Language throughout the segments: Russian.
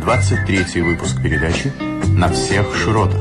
23-й выпуск передачи «На всех широтах».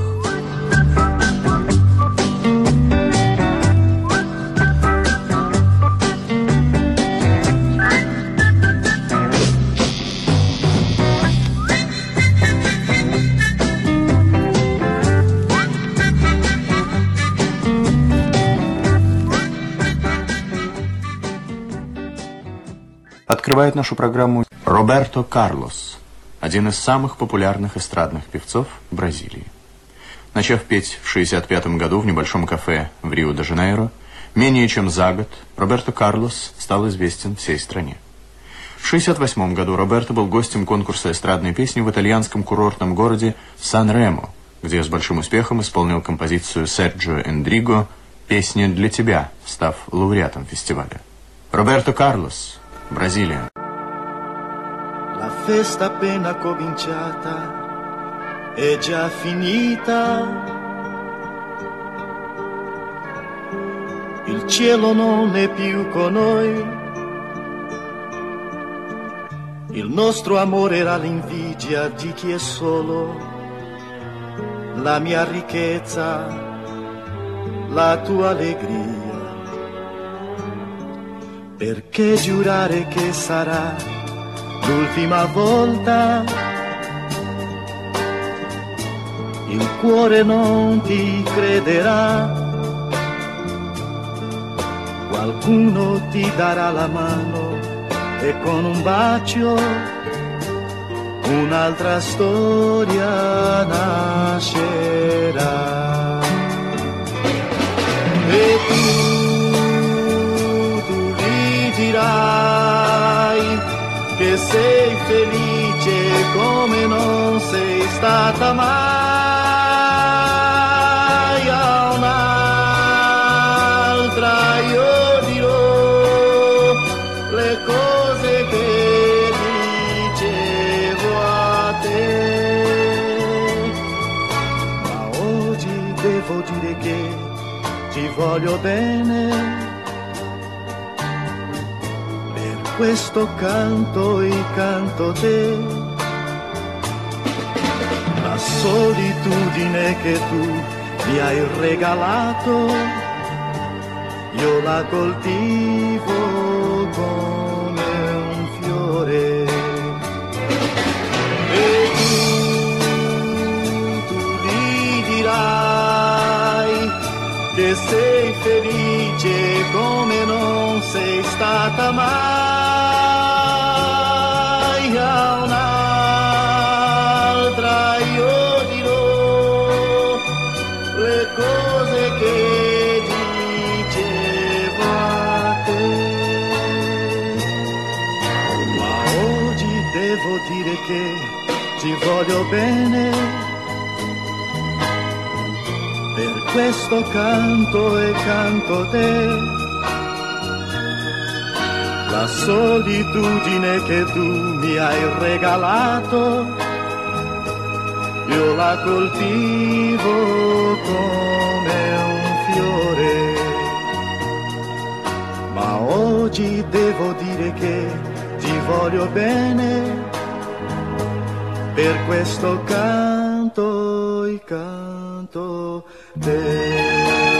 Открывает нашу программу Роберто Карлос, один из самых популярных эстрадных певцов Бразилии. Начав петь в 1965 году в небольшом кафе в Рио-де-Жанейро, менее чем за год Роберто Карлос стал известен всей стране. В 1968 году Роберто был гостем конкурса эстрадной песни в итальянском курортном городе Сан-Ремо, где с большим успехом исполнил композицию Серджио Эндриго «Песня для тебя», став лауреатом фестиваля. Роберто Карлос, Brasilia. La festa appena cominciata è già finita. Il cielo non è più con noi. Il nostro amore era l'invidia di chi è solo. La mia ricchezza, la tua allegria. Perché giurare che sarà l'ultima volta? Il cuore non ti crederà. Qualcuno ti darà la mano e con un bacio un'altra storia nascerà. E tu dirai che sei felice come non sei stata mai a un'altra. Io dirò le cose che dicevo a te, ma oggi devo dire che ti voglio bene. Questo canto e canto te, la solitudine che tu mi hai regalato, io la coltivo come un fiore. E tu gli dirai che sei felice come non sei stata mai a un'altra. Io dirò le cose che dicevo a te, ma oggi devo dire che ti voglio bene. Per questo canto e canto te. La solitudine che tu mi hai regalato, io la coltivo come un fiore. Ma oggi devo dire che ti voglio bene, per questo canto e canto te.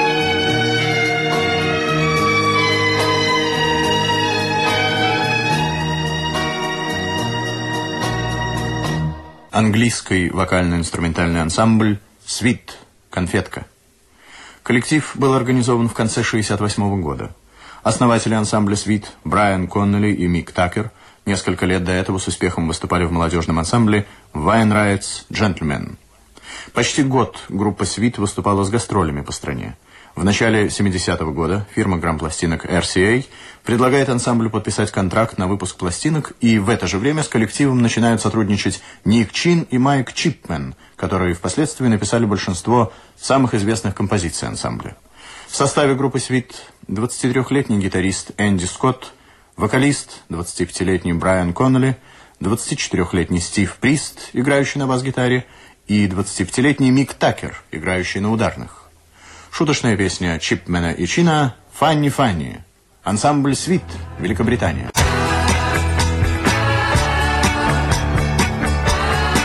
Английский вокально-инструментальный ансамбль «Свит» «Конфетка». Коллектив был организован в конце 1968 года. Основатели ансамбля «Свит» Брайан Коннелли и Мик Такер несколько лет до этого с успехом выступали в молодежном ансамбле «Wainwright's Gentlemen». Почти год группа «Свит» выступала с гастролями по стране. В начале 70-го года фирма грампластинок RCA предлагает ансамблю подписать контракт на выпуск пластинок, и в это же время с коллективом начинают сотрудничать Ник Чин и Майк Чипмен, которые впоследствии написали большинство самых известных композиций ансамбля. В составе группы «Свит» 23-летний гитарист Энди Скотт, вокалист 25-летний Брайан Коннелли, 24-летний Стив Прист, играющий на бас-гитаре, и 25-летний Мик Такер, играющий на ударных. Шуточная песня Чипмена и Чина «Фанни Фанни». Ансамбль «Свит», Великобритания.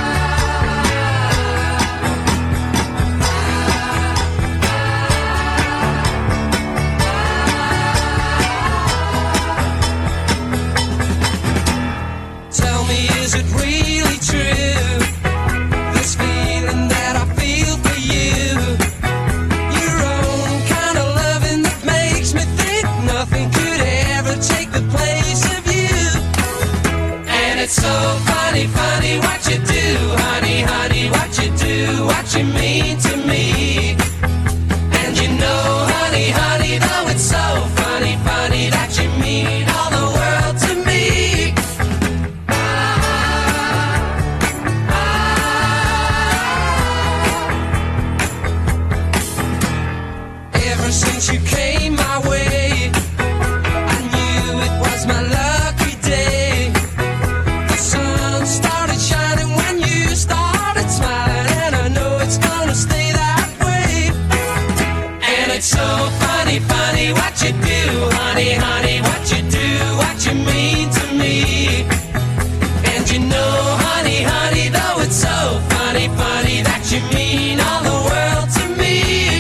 since you came my way. I knew it was my lucky day. The sun started shining when you started smiling, and I know it's gonna stay that way. And it's so funny, funny what you do, honey, honey, what you do, what you mean to me. And you know, honey, honey, though it's so funny, funny that you mean all the world to me.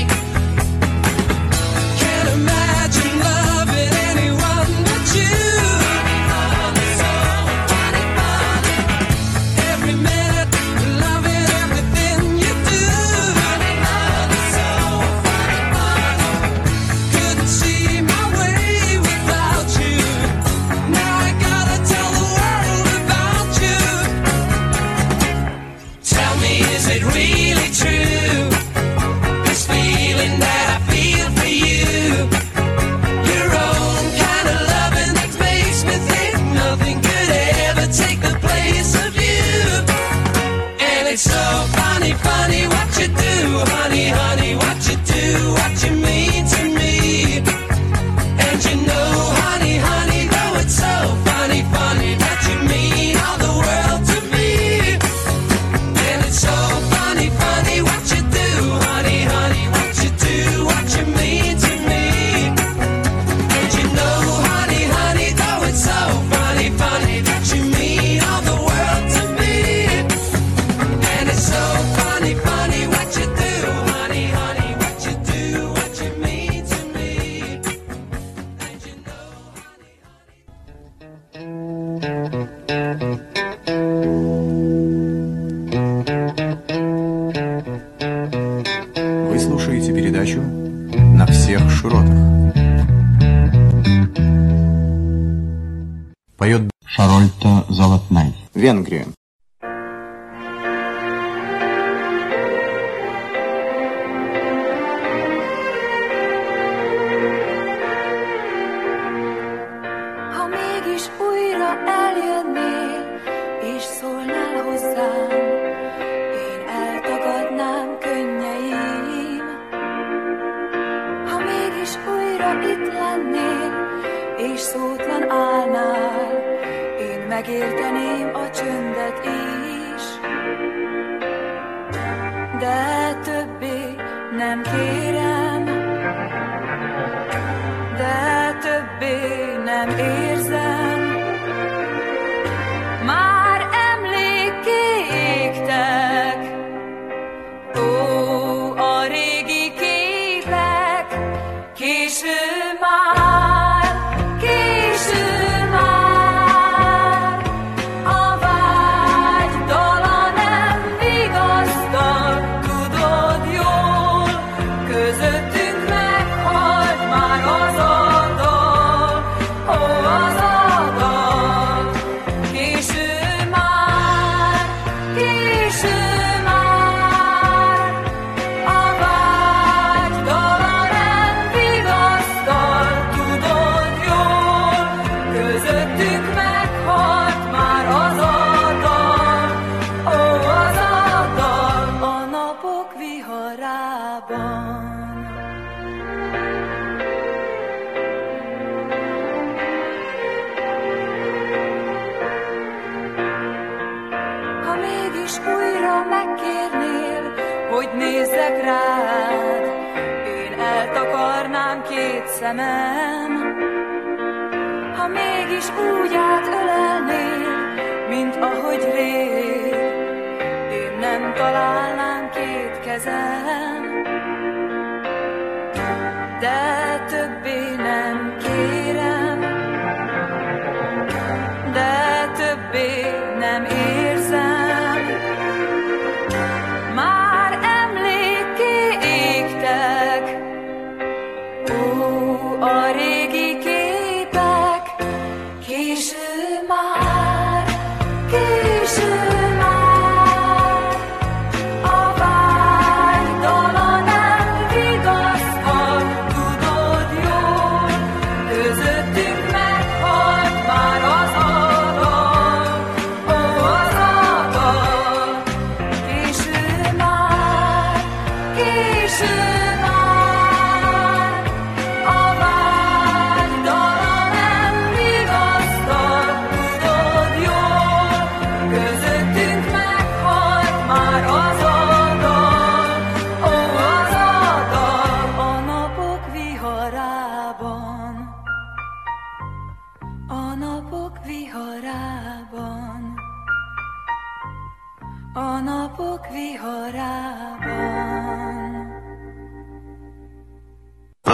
Can't imagine loving anyone but you. So funny, funny. Every minute, loving everything you do. So funny, funny. Couldn't see my way without you. Now I gotta tell the world about you. Tell me, is it really true? This feeling that I feel for you. Your own kind of loving that makes me think nothing could ever take the place of you. And it's so funny, funny what you do, honey, honey, what you do, what you mean to me. And you know, honey, honey, though it's so funny, funny that you mean all the world to me. And it's so funny, funny what you do, honey, honey, what you do, what you mean to me. And you know, honey, honey, though it's so funny, funny that you mean all the world to me. And it's so funny, funny what you do, honey, honey, what you do, what you mean to me. And you know, honey, Вы слушаете передачу «На всех широтах». Поет Шарольта Золотнай. Венгрия. Ha mégis újra eljönnél, és szólnál hozzám, én eltagadnám könnyeim. Ha mégis újra itt lennél, és szótlan állnál, én megérteném a csöndet is. De többé nem kérem, de többé nem érzem. Már emlékké égtek, ó, a régi képek. Késő már, késő már, a vágy dala nem vigasztal, tudod jól, közöttünk meghalt már az a dal, ó, az a dal. Késő már, késő már, a vágy dala nem vigasztal, tudod jól, közöttünk meghalt már az a dal, ó, az a dal, a napok viharában. Ha mégis újra megkérnél, hogy nézzek rád, én eltakarnám két szemem. Ha mégis úgy átölelnél, mint ahogy rég, én nem találnám két kezem. De többé nem kérem, de többé nem érzem. Már emlékké égtek, ó, a régi képek. Késő már, késő már, a vágy dala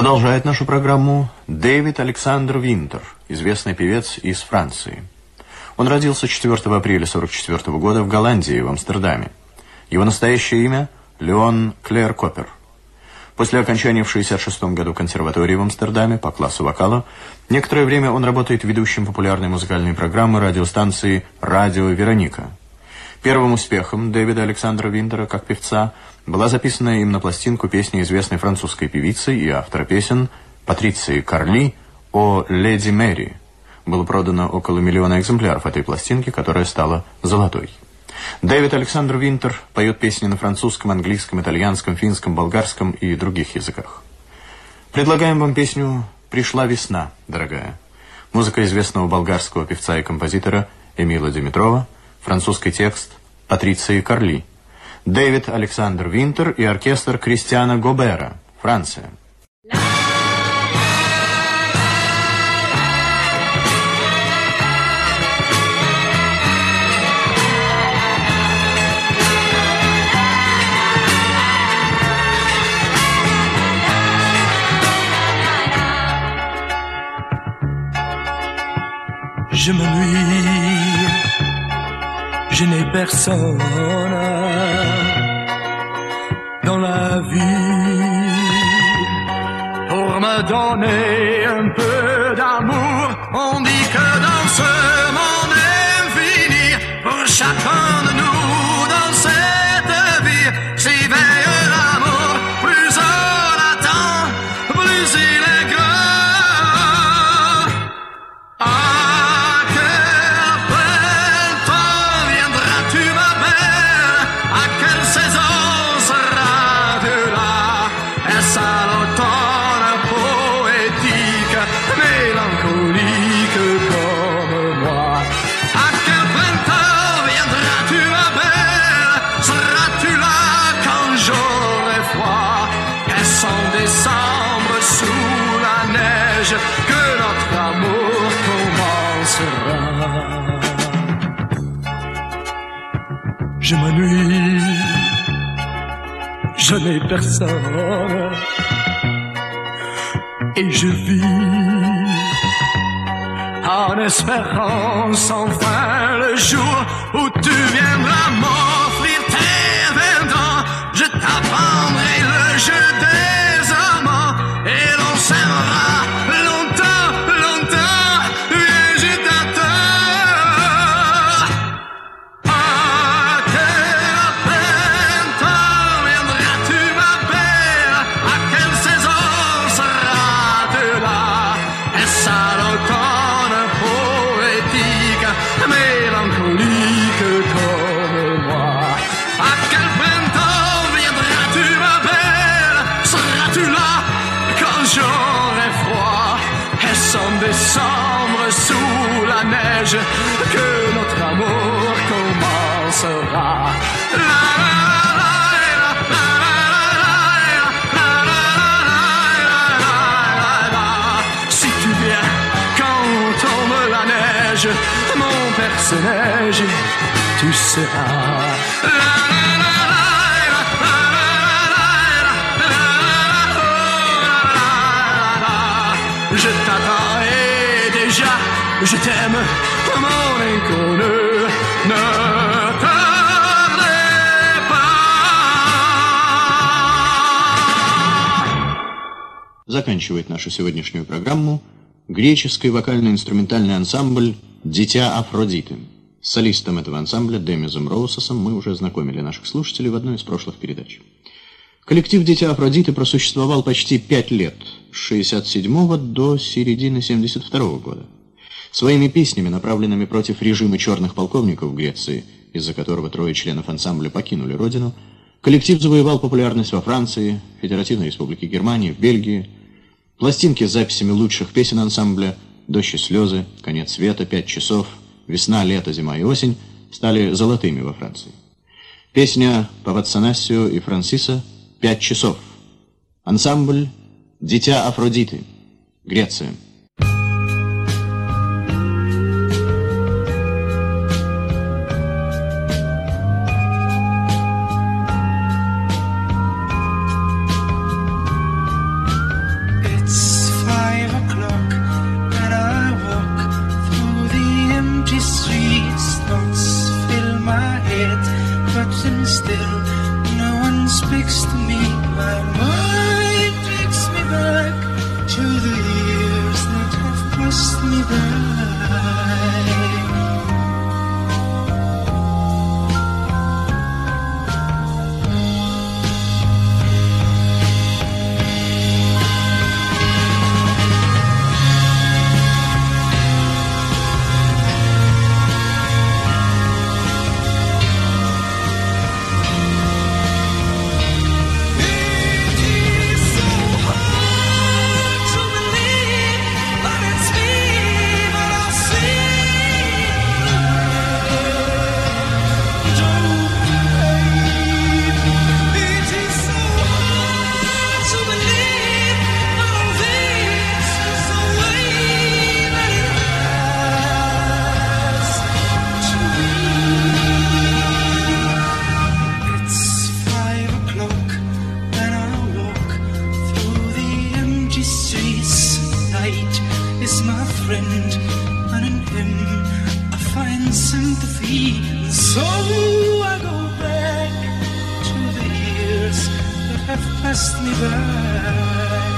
Продолжает нашу программу Дэвид Александр Винтер, известный певец из Франции. Он родился 4 апреля 1944 года в Голландии, в Амстердаме. Его настоящее имя – Леон Клер Коппер. После окончания в 1966 году консерватории в Амстердаме по классу вокала, некоторое время он работает ведущим популярной музыкальной программы радиостанции «Радио Вероника». Первым успехом Дэвида Александра Винтера как певца была записанная им на пластинку песня известной французской певицы и автора песен Патриции Карли о «Леди Мэри». Было продано около 1 миллиона экземпляров этой пластинки, которая стала золотой. Дэвид Александр Винтер поет песни на французском, английском, итальянском, финском, болгарском и других языках. Предлагаем вам песню «Пришла весна, дорогая». Музыка известного болгарского певца и композитора Эмила Димитрова, французский текст Патриции Карли. Дэвид Александр Винтер и оркестр Кристиана Гобера, Франция. Je m'ennuie, je n'ai personne dans la vie pour me donner un peu d'amour. On dit que dans ce monde infini, pour chacun de nous dans cette vie, s'éveille l'amour. Plus on attend, plus il est grand. Que notre amour commencera. Je m'ennuie, je n'ai personne et je vis en espérant sans fin le jour où tu viendras m'offrir tes 20 ans. Je t'apprendrai le jeu des amants et l'on s'aimera. Décembre sous la neige, que notre amour commencera. Si tu viens quand tombe la neige, mon personnage, tu seras. Je t'attends et déjà je t'aime, mon inconnu, ne tardez pas. Заканчивает нашу сегодняшнюю программу греческий вокально-инструментальный ансамбль «Дитя Афродиты». С солистом этого ансамбля Демизом Роусосом мы уже знакомили наших слушателей в одной из прошлых передач. Коллектив «Дитя Афродиты» просуществовал почти 5 лет, с 1967 до середины 1972 года. Своими песнями, направленными против режима черных полковников в Греции, из-за которого 3 членов ансамбля покинули родину, коллектив завоевал популярность во Франции, Федеративной Республике Германии, в Бельгии. Пластинки с записями лучших песен ансамбля «Дождь и слезы», «Конец света», «5 часов», «Весна, лето, зима и осень» стали золотыми во Франции. Песня Паватсанасио и Франсиса «5 часов». Ансамбль «Дитя Афродиты», Греция. to the years that have passed me by. So I go back to the years that have passed me by.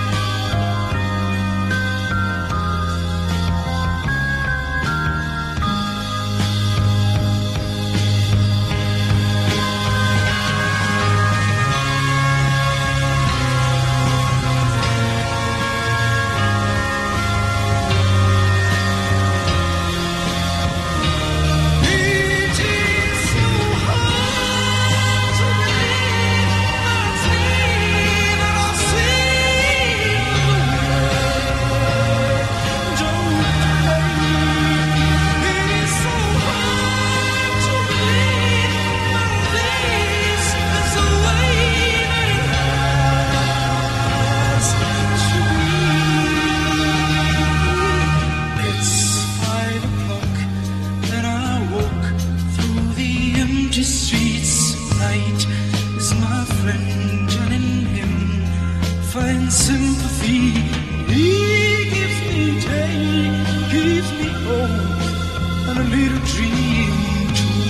Streets, night is my friend, and in him find sympathy. He gives me day, gives me hope, and a little dream too.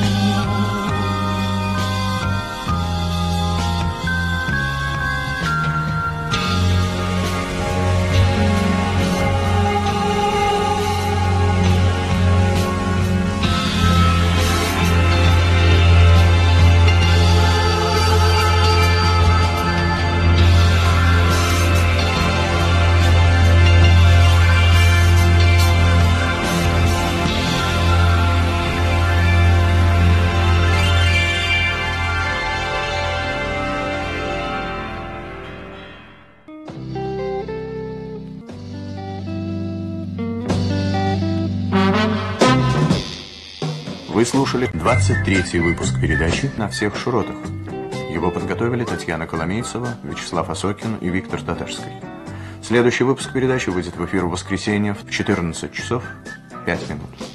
Вы слушали 23-й выпуск передачи «На всех широтах». Его подготовили Татьяна Коломейцева, Вячеслав Осокин и Виктор Татарский. Следующий выпуск передачи выйдет в эфир в воскресенье в 14 часов 5 минут.